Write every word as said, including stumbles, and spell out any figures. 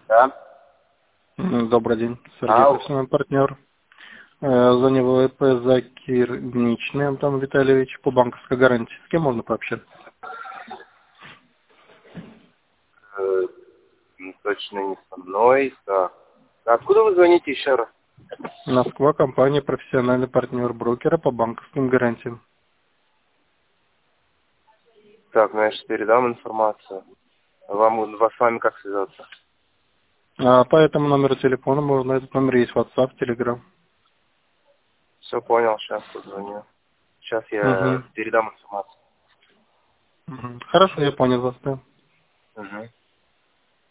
Да. М, Добрый день, Сергей Ау. Совсем партнер. Э, Звонил ВП Закирничный Антон Витальевич по банковской гарантии. С кем можно пообщаться? Э, ну, точно не со мной. Так. Откуда вы звоните еще раз? Москва, компания, профессиональный партнер брокера по банковским гарантиям. Так, ну я сейчас передам информацию. Вам, вас с вами как связаться? А по этому номеру телефона можно, этот номер есть WhatsApp, Telegram. Все понял, сейчас позвоню. Сейчас я Угу. передам информацию. Угу. Хорошо, я понял вас, да. Угу.